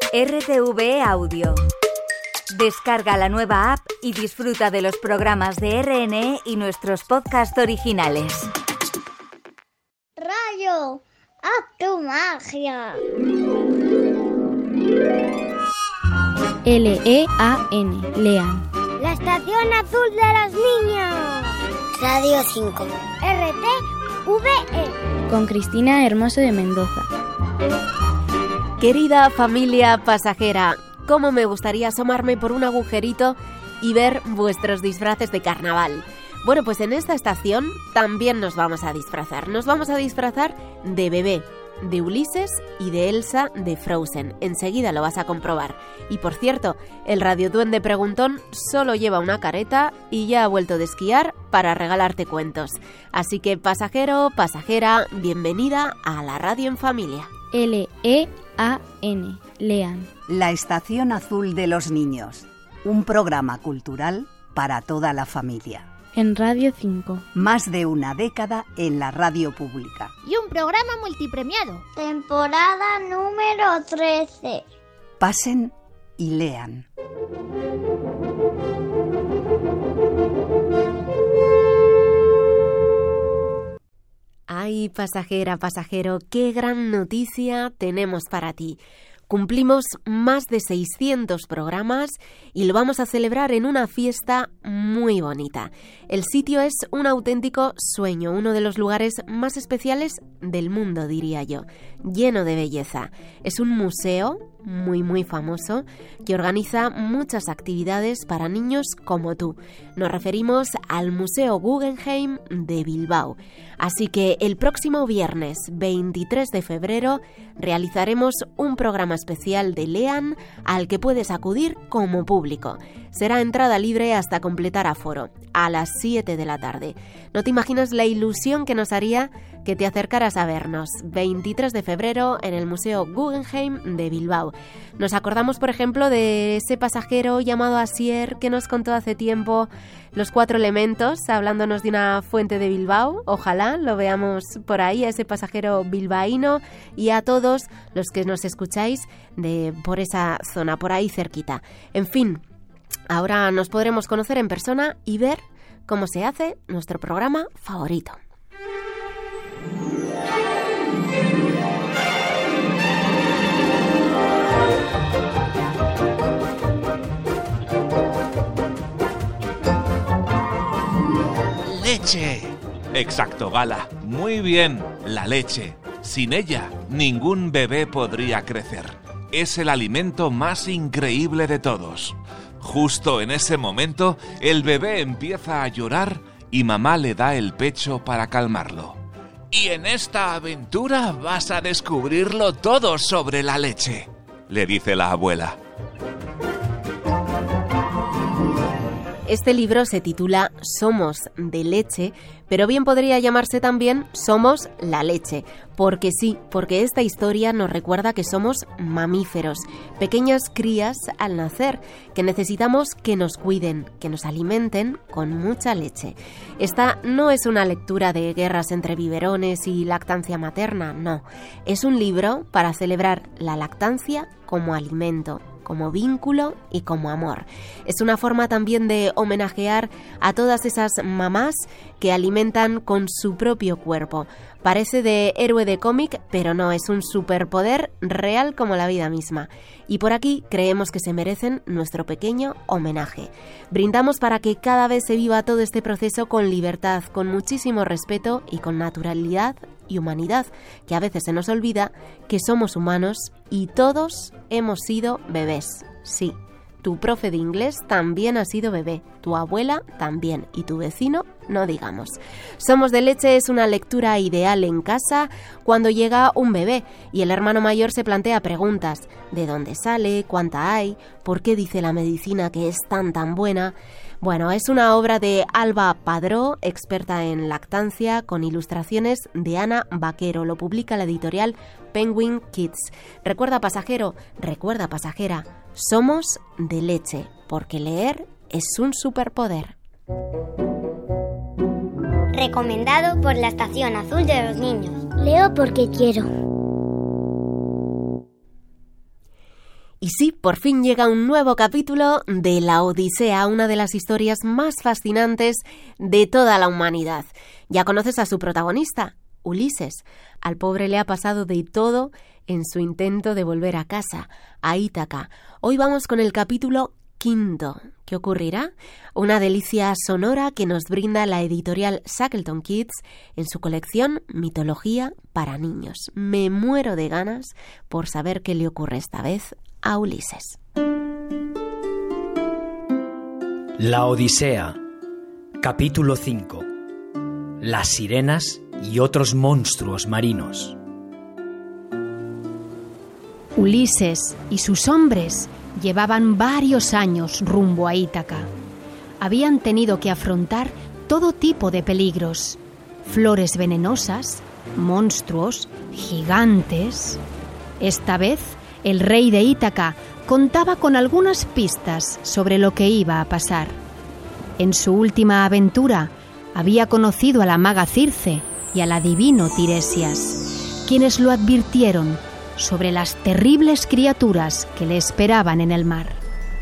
RTV Audio. Descarga la nueva app y disfruta de los programas de RNE y nuestros podcasts originales. Rayo, haz tu magia. L-E-A-N, Lean. La estación azul de los niños. Radio 5. RTV. Con Cristina Hermoso de Mendoza. Querida familia pasajera, cómo me gustaría asomarme por un agujerito y ver vuestros disfraces de carnaval. Bueno, pues en esta estación también nos vamos a disfrazar. Nos vamos a disfrazar de Bebé, de Ulises y de Elsa de Frozen. Enseguida lo vas a comprobar. Y por cierto, el radioduende preguntón solo lleva una careta y ya ha vuelto de esquiar para regalarte cuentos. Así que pasajero, pasajera, bienvenida a la radio en familia. L-E-A-N, Lean. La estación azul de los niños. Un programa cultural para toda la familia. En Radio 5. Más de una década en la radio pública. Y un programa multipremiado. Temporada número 13. Pasen y lean. Ay, pasajera, pasajero, qué gran noticia tenemos para ti. Cumplimos más de 600 programas y lo vamos a celebrar en una fiesta muy bonita. El sitio es un auténtico sueño, uno de los lugares más especiales del mundo, diría yo, lleno de belleza. Es un museo muy famoso que organiza muchas actividades para niños como tú. Nos referimos al Museo Guggenheim de Bilbao. Así que el próximo viernes 23 de febrero realizaremos un programa especial de Lean al que puedes acudir como público. Será entrada libre hasta completar aforo, a las 7 de la tarde. No te imaginas la ilusión que nos haría que te acercaras a vernos. 23 de febrero en el Museo Guggenheim de Bilbao. Nos acordamos, por ejemplo, de ese pasajero llamado Asier que nos contó hace tiempo los 4 elementos, hablándonos de una fuente de Bilbao. Ojalá lo veamos por ahí, a ese pasajero bilbaíno, y a todos los que nos escucháis por esa zona, por ahí cerquita. En fin, ahora nos podremos conocer en persona y ver cómo se hace nuestro programa favorito. ¡Leche! Exacto, Gala. Muy bien, la leche. Sin ella, ningún bebé podría crecer. Es el alimento más increíble de todos. Justo en ese momento, el bebé empieza a llorar y mamá le da el pecho para calmarlo. Y en esta aventura vas a descubrirlo todo sobre la leche, le dice la abuela. Este libro se titula Somos de leche, pero bien podría llamarse también Somos la leche, porque sí, porque esta historia nos recuerda que somos mamíferos, pequeñas crías al nacer, que necesitamos que nos cuiden, que nos alimenten con mucha leche. Esta no es una lectura de guerras entre biberones y lactancia materna, no. Es un libro para celebrar la lactancia como alimento, como vínculo y como amor. Es una forma también de homenajear a todas esas mamás que alimentan con su propio cuerpo. Parece de héroe de cómic, pero no, es un superpoder real como la vida misma. Y por aquí creemos que se merecen nuestro pequeño homenaje. Brindamos para que cada vez se viva todo este proceso con libertad, con muchísimo respeto y con naturalidad y humanidad, que a veces se nos olvida que somos humanos y todos hemos sido bebés. Sí, tu profe de inglés también ha sido bebé, tu abuela también y tu vecino no digamos. Somos de leche es una lectura ideal en casa cuando llega un bebé y el hermano mayor se plantea preguntas: ¿de dónde sale? ¿Cuánta hay? ¿Por qué dice la medicina que es tan buena? Bueno, es una obra de Alba Padró, experta en lactancia, con ilustraciones de Ana Vaquero. Lo publica la editorial Penguin Kids. Recuerda, pasajero, recuerda, pasajera, somos de leche, porque leer es un superpoder. Recomendado por la Estación Azul de los Niños. Leo porque quiero. Y sí, por fin llega un nuevo capítulo de La Odisea, una de las historias más fascinantes de toda la humanidad. Ya conoces a su protagonista, Ulises. Al pobre le ha pasado de todo en su intento de volver a casa, a Ítaca. Hoy vamos con el capítulo 5. ¿Qué ocurrirá? Una delicia sonora que nos brinda la editorial Shackleton Kids en su colección Mitología para niños. Me muero de ganas por saber qué le ocurre esta vez a Ulises. La Odisea, capítulo 5. Las sirenas y otros monstruos marinos. Ulises y sus hombres llevaban varios años rumbo a Ítaca. Habían tenido que afrontar todo tipo de peligros: flores venenosas, monstruos, gigantes. Esta vez, el rey de Ítaca contaba con algunas pistas sobre lo que iba a pasar. En su última aventura, había conocido a la maga Circe y al adivino Tiresias, quienes lo advirtieron sobre las terribles criaturas que le esperaban en el mar.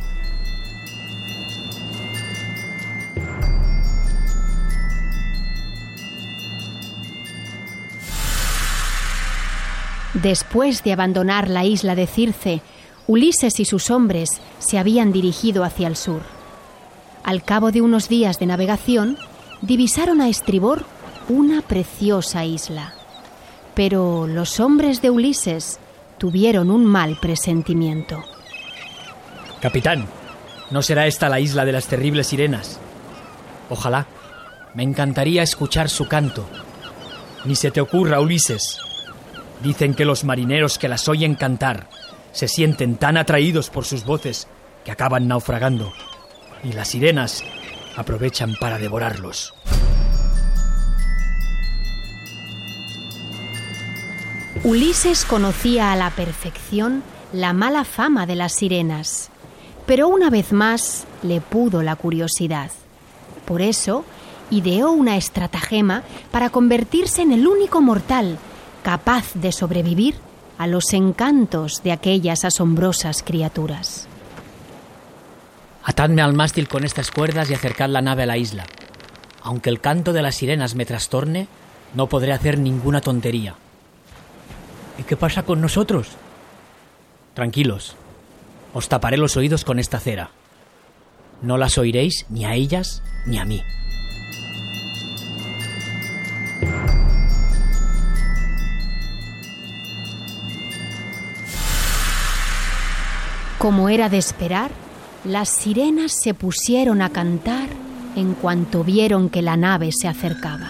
Después de abandonar la isla de Circe, Ulises y sus hombres se habían dirigido hacia el sur. Al cabo de unos días de navegación, divisaron a estribor una preciosa isla. Pero los hombres de Ulises tuvieron un mal presentimiento. Capitán, ¿no será esta la isla de las terribles sirenas? Ojalá. Me encantaría escuchar su canto. Ni se te ocurra, Ulises. Dicen que los marineros que las oyen cantar se sienten tan atraídos por sus voces que acaban naufragando, y las sirenas aprovechan para devorarlos. Ulises conocía a la perfección la mala fama de las sirenas, pero una vez más le pudo la curiosidad. Por eso, ideó una estratagema para convertirse en el único mortal capaz de sobrevivir a los encantos de aquellas asombrosas criaturas. Atadme al mástil con estas cuerdas y acercad la nave a la isla. Aunque el canto de las sirenas me trastorne, no podré hacer ninguna tontería. ¿Y qué pasa con nosotros? Tranquilos, os taparé los oídos con esta cera. No las oiréis ni a ellas ni a mí. Como era de esperar, las sirenas se pusieron a cantar en cuanto vieron que la nave se acercaba.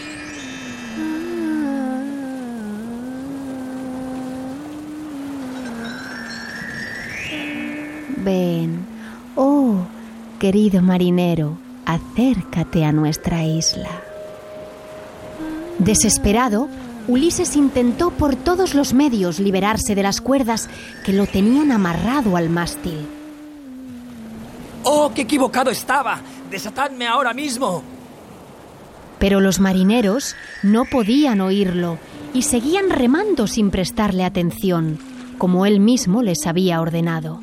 Ven, oh, querido marinero, acércate a nuestra isla. Desesperado, Ulises intentó por todos los medios liberarse de las cuerdas que lo tenían amarrado al mástil. ¡Oh, qué equivocado estaba! ¡Desatadme ahora mismo! Pero los marineros no podían oírlo y seguían remando sin prestarle atención, como él mismo les había ordenado.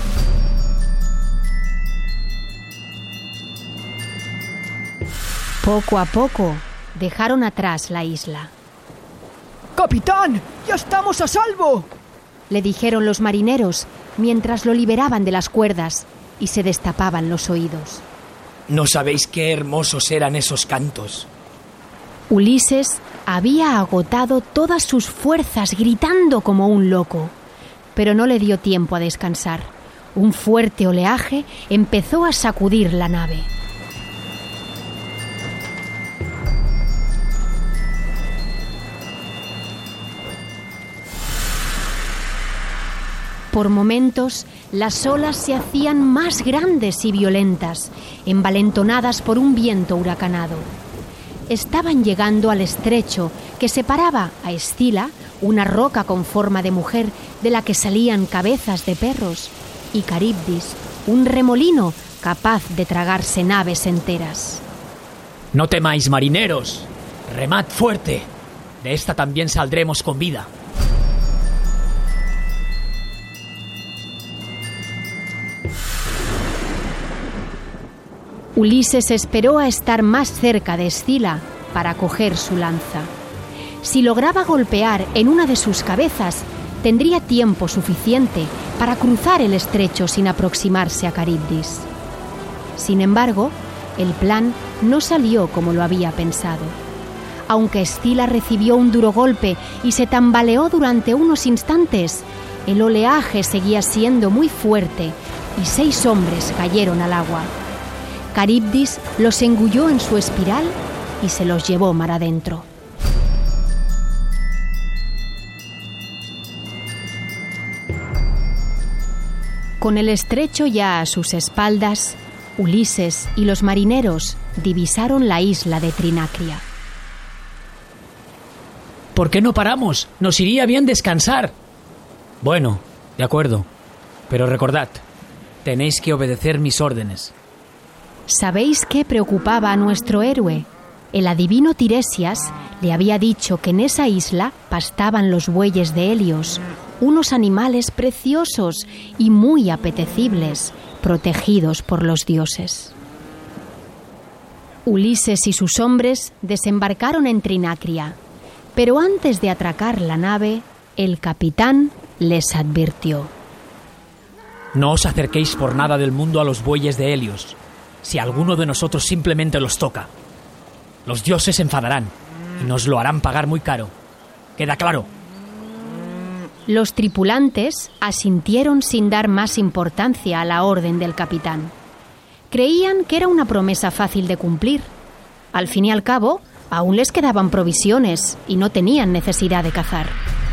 Poco a poco dejaron atrás la isla. ¡Capitán! ¡Ya estamos a salvo!, le dijeron los marineros mientras lo liberaban de las cuerdas y se destapaban los oídos. No sabéis qué hermosos eran esos cantos. Ulises había agotado todas sus fuerzas gritando como un loco, pero no le dio tiempo a descansar. Un fuerte oleaje empezó a sacudir la nave. Por momentos, las olas se hacían más grandes y violentas, envalentonadas por un viento huracanado. Estaban llegando al estrecho que separaba a Escila, una roca con forma de mujer de la que salían cabezas de perros, y Caribdis, un remolino capaz de tragarse naves enteras. No temáis, marineros. Remad fuerte. De esta también saldremos con vida. Ulises esperó a estar más cerca de Escila para coger su lanza. Si lograba golpear en una de sus cabezas, tendría tiempo suficiente para cruzar el estrecho sin aproximarse a Caribdis. Sin embargo, el plan no salió como lo había pensado. Aunque Escila recibió un duro golpe y se tambaleó durante unos instantes, el oleaje seguía siendo muy fuerte y 6 hombres cayeron al agua. Caribdis los engulló en su espiral y se los llevó mar adentro. Con el estrecho ya a sus espaldas, Ulises y los marineros divisaron la isla de Trinacria. ¿Por qué no paramos? Nos iría bien descansar. Bueno, de acuerdo. Pero recordad, tenéis que obedecer mis órdenes. ¿Sabéis qué preocupaba a nuestro héroe? El adivino Tiresias le había dicho que en esa isla pastaban los bueyes de Helios, unos animales preciosos y muy apetecibles, protegidos por los dioses. Ulises y sus hombres desembarcaron en Trinacria, pero antes de atracar la nave, el capitán les advirtió. No os acerquéis por nada del mundo a los bueyes de Helios, si alguno de nosotros simplemente los toca. Los dioses se enfadarán y nos lo harán pagar muy caro. ¿Queda claro? Los tripulantes asintieron sin dar más importancia a la orden del capitán. Creían que era una promesa fácil de cumplir. Al fin y al cabo, aún les quedaban provisiones y no tenían necesidad de cazar.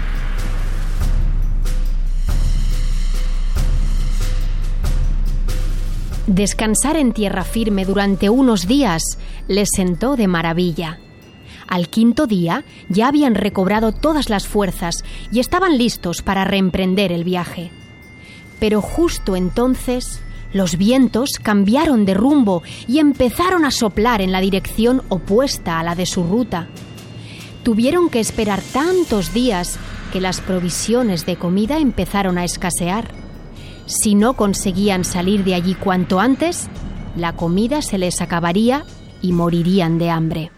Descansar en tierra firme durante unos días les sentó de maravilla. Al 5.º día ya habían recobrado todas las fuerzas y estaban listos para reemprender el viaje. Pero justo entonces los vientos cambiaron de rumbo y empezaron a soplar en la dirección opuesta a la de su ruta. Tuvieron que esperar tantos días que las provisiones de comida empezaron a escasear. Si no conseguían salir de allí cuanto antes, la comida se les acabaría y morirían de hambre.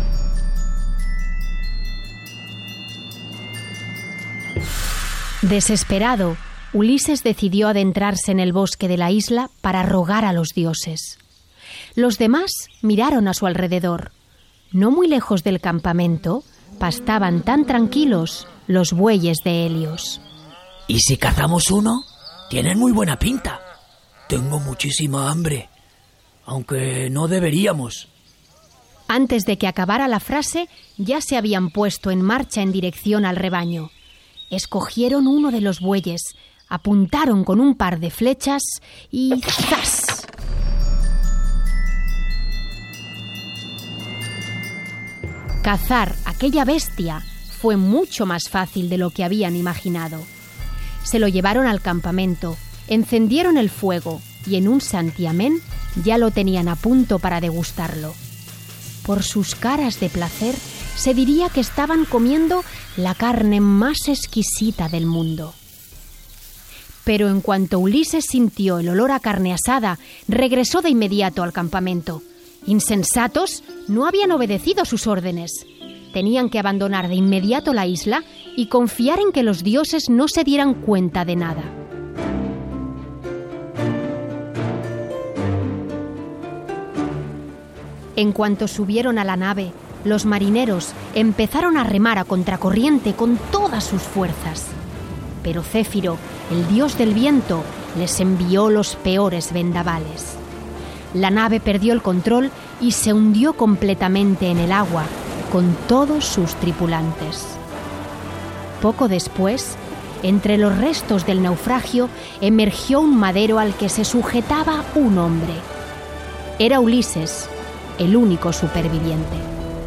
Desesperado, Ulises decidió adentrarse en el bosque de la isla para rogar a los dioses. Los demás miraron a su alrededor. No muy lejos del campamento, pastaban tan tranquilos los bueyes de Helios. ¿Y si cazamos uno? Tienen muy buena pinta. Tengo muchísima hambre, aunque no deberíamos. Antes de que acabara la frase, ya se habían puesto en marcha en dirección al rebaño. Escogieron uno de los bueyes, apuntaron con un par de flechas y ¡zas! Cazar aquella bestia fue mucho más fácil de lo que habían imaginado. Se lo llevaron al campamento, encendieron el fuego y en un santiamén ya lo tenían a punto para degustarlo. Por sus caras de placer, se diría que estaban comiendo la carne más exquisita del mundo. Pero en cuanto Ulises sintió el olor a carne asada, regresó de inmediato al campamento. Insensatos, no habían obedecido sus órdenes. Tenían que abandonar de inmediato la isla y confiar en que los dioses no se dieran cuenta de nada. En cuanto subieron a la nave, los marineros empezaron a remar a contracorriente con todas sus fuerzas. Pero Céfiro, el dios del viento, les envió los peores vendavales. La nave perdió el control y se hundió completamente en el agua, con todos sus tripulantes. Poco después, entre los restos del naufragio, emergió un madero al que se sujetaba un hombre. Era Ulises, el único superviviente.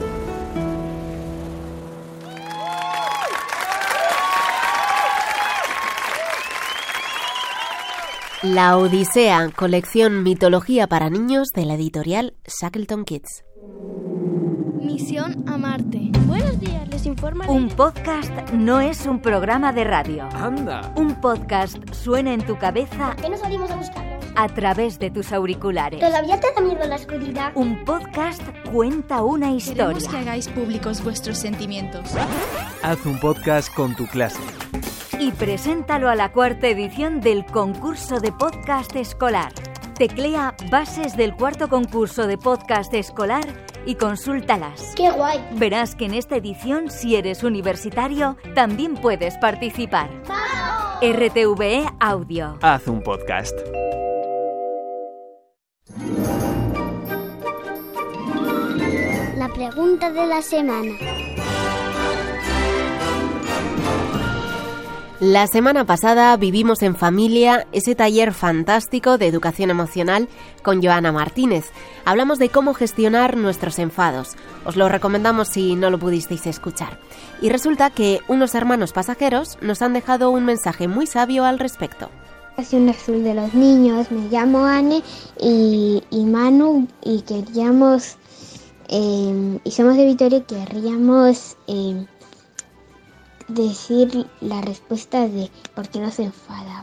La Odisea, colección Mitología para niños de la editorial Shackleton Kids. Misión a Marte. Buenos días, les informa... Un podcast no es un programa de radio. ¡Anda! Un podcast suena en tu cabeza... ¿Por qué no salimos a buscarlos? a través de tus auriculares. ¿Todavía te da miedo la oscuridad? Un podcast cuenta una historia. Queremos que hagáis públicos vuestros sentimientos. Haz un podcast con tu clase. Y preséntalo a la 4ª edición del concurso de podcast escolar. Teclea bases del 4º concurso de podcast escolar y consúltalas. ¡Qué guay! Verás que en esta edición, si eres universitario, también puedes participar. ¡Vamos! RTVE Audio. Haz un podcast. La pregunta de la semana. La semana pasada vivimos en familia ese taller fantástico de educación emocional con Joana Martínez. Hablamos de cómo gestionar nuestros enfados. Os lo recomendamos si no lo pudisteis escuchar. Y resulta que unos hermanos pasajeros nos han dejado un mensaje muy sabio al respecto. Soy un azul de los niños, me llamo Anne y Manu y queríamos, y somos de Vitoria y querríamos decir la respuesta de por qué no se enfadaba.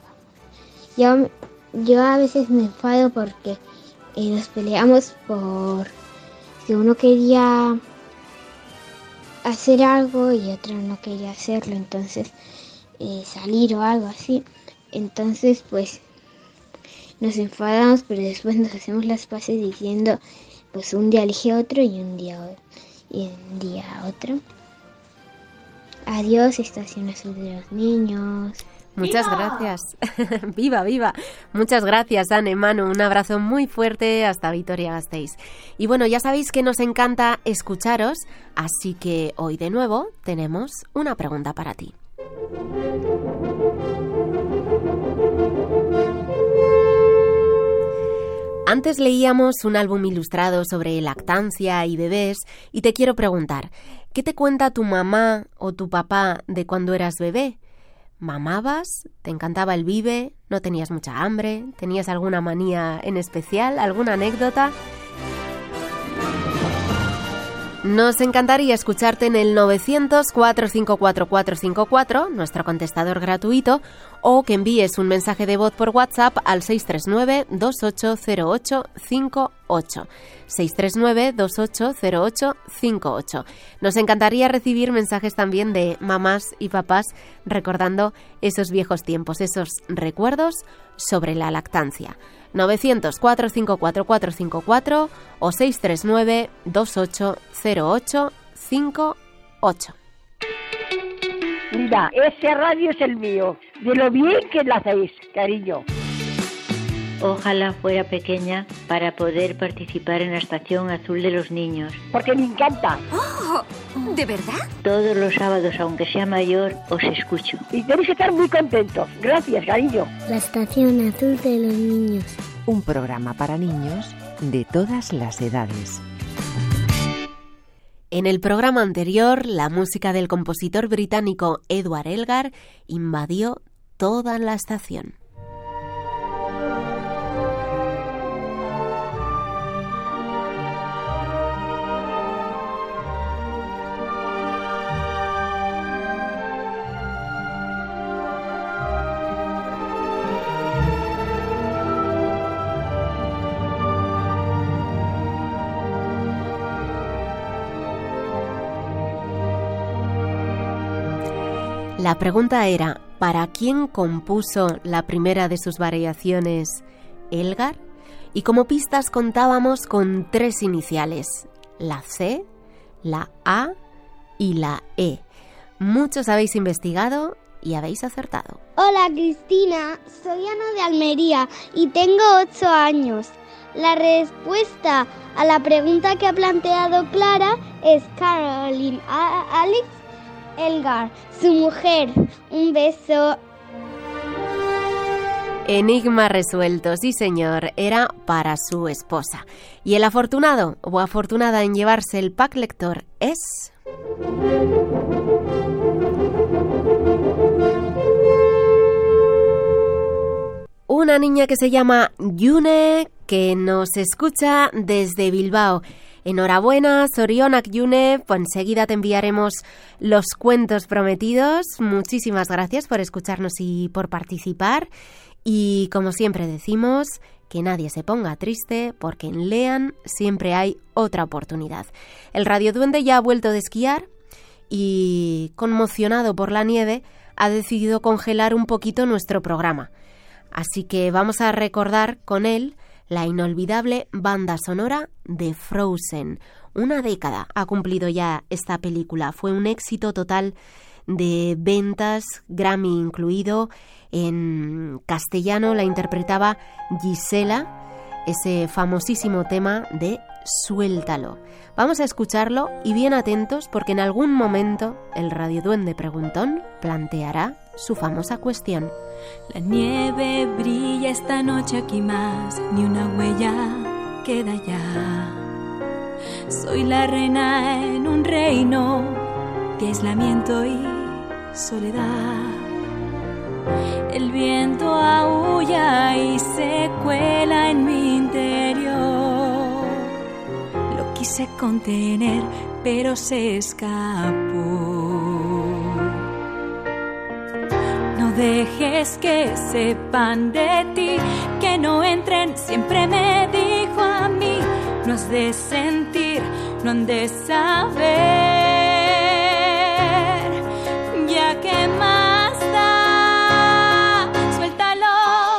Yo a veces me enfado porque nos peleamos por que uno quería hacer algo y otro no quería hacerlo, entonces salir o algo así. Entonces pues nos enfadamos, pero después nos hacemos las paces diciendo pues un día elige otro y un día otro. Adiós, Estación Azul de los Niños. Muchas gracias. ¡Viva, viva! Muchas gracias, Anne, Manu. Un abrazo muy fuerte hasta Vitoria-Gasteiz. Y bueno, ya sabéis que nos encanta escucharos, así que hoy de nuevo tenemos una pregunta para ti. Antes leíamos un álbum ilustrado sobre lactancia y bebés y te quiero preguntar, ¿qué te cuenta tu mamá o tu papá de cuando eras bebé? ¿Mamabas? ¿Te encantaba el bibe? ¿No tenías mucha hambre? ¿Tenías alguna manía en especial? ¿Alguna anécdota? Nos encantaría escucharte en el 900-454-454, nuestro contestador gratuito, o que envíes un mensaje de voz por WhatsApp al 639-280858. 639-280858. Nos encantaría recibir mensajes también de mamás y papás recordando esos viejos tiempos, esos recuerdos sobre la lactancia. 900-454-454 o 639-280858. Mira, ese radio es el mío, de lo bien que lo hacéis, cariño. Ojalá fuera pequeña para poder participar en la Estación Azul de los Niños. Porque me encanta. ¡Oh! ¿De verdad? Todos los sábados, aunque sea mayor, os escucho. Y tenéis que estar muy contentos. Gracias, cariño. La Estación Azul de los Niños. Un programa para niños de todas las edades. En el programa anterior, la música del compositor británico Edward Elgar invadió toda la estación. La pregunta era, ¿para quién compuso la primera de sus variaciones Elgar? Y como pistas contábamos con 3 iniciales, la C, la A y la E. Muchos habéis investigado y habéis acertado. Hola Cristina, soy Ana de Almería y tengo 8 años. La respuesta a la pregunta que ha planteado Clara es Caroline Alex Elgar, su mujer. Un beso. Enigma resuelto, sí señor, era para su esposa. Y el afortunado o afortunada en llevarse el pack lector es... una niña que se llama Yune, que nos escucha desde Bilbao. Enhorabuena, Zorionak Yune, pues enseguida te enviaremos los cuentos prometidos. Muchísimas gracias por escucharnos y por participar. Y como siempre decimos, que nadie se ponga triste, porque en Lean siempre hay otra oportunidad. El radioduende ya ha vuelto de esquiar y, conmocionado por la nieve, ha decidido congelar un poquito nuestro programa. Así que vamos a recordar con él la inolvidable banda sonora de Frozen. Una década ha cumplido ya esta película. Fue un éxito total de ventas, Grammy incluido. En castellano la interpretaba Gisela, ese famosísimo tema de Suéltalo. Vamos a escucharlo y bien atentos, porque en algún momento el radioduende preguntón planteará su famosa cuestión. La nieve brilla esta noche aquí más, ni una huella queda ya. Soy la reina en un reino de aislamiento y soledad. El viento aúlla y se cuela en mi interior. Lo quise contener, pero se escapó. No dejes que sepan de ti, que no entren, siempre me dijo a mí. No has de sentir, no han de saber, ya que más da. Suéltalo,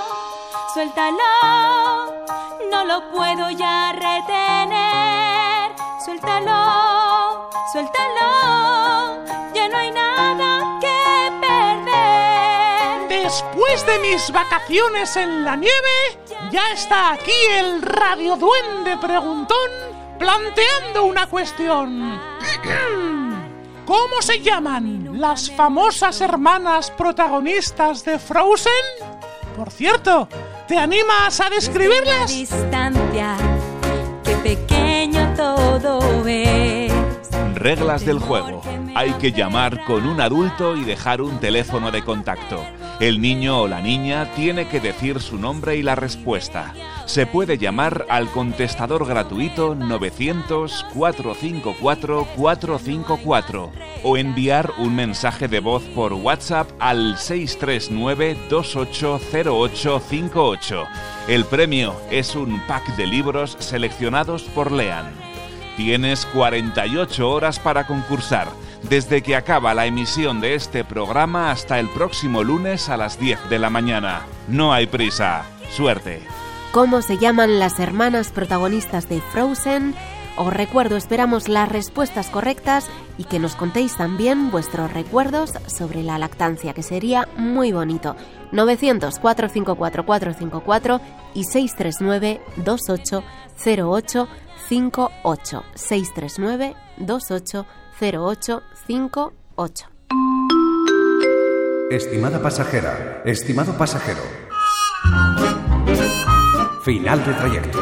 suéltalo, no lo puedo ya retener. Suéltalo, suéltalo, ya no hay nada que perder. Después de mis vacaciones en la nieve, ya está aquí el radioduende preguntón planteando una cuestión. ¿Cómo se llaman las famosas hermanas protagonistas de Frozen? Por cierto, ¿te animas a describirlas? Distancia, qué pequeño todo es. Reglas del juego. Hay que llamar con un adulto y dejar un teléfono de contacto. El niño o la niña tiene que decir su nombre y la respuesta. Se puede llamar al contestador gratuito 900-454-454 o enviar un mensaje de voz por WhatsApp al 639-280858. El premio es un pack de libros seleccionados por Lean. Tienes 48 horas para concursar, desde que acaba la emisión de este programa hasta el próximo lunes a las 10 de la mañana. No hay prisa. Suerte. ¿Cómo se llaman las hermanas protagonistas de Frozen? Os recuerdo, esperamos las respuestas correctas y que nos contéis también vuestros recuerdos sobre la lactancia, que sería muy bonito. 900-454-454 y 639-280858. 639-280858. Estimada pasajera, estimado pasajero. Final de trayecto.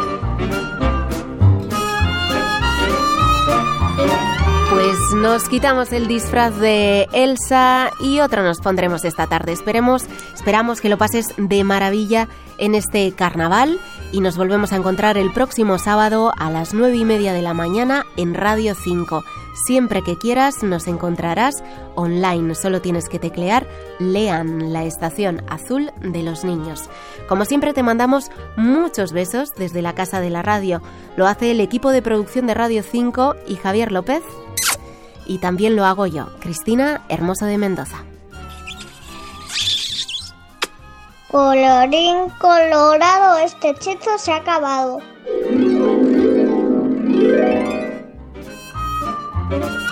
Pues nos quitamos el disfraz de Elsa y otro nos pondremos esta tarde. Esperamos que lo pases de maravilla en este carnaval y nos volvemos a encontrar el próximo sábado a las 9:30 de la mañana en Radio 5. Siempre que quieras nos encontrarás online. Solo tienes que teclear Lean, la estación azul de los niños. Como siempre te mandamos muchos besos desde la casa de la radio. Lo hace el equipo de producción de Radio 5 y Javier López. Y también lo hago yo, Cristina Hermoso de Mendoza. Colorín colorado, este hechizo se ha acabado.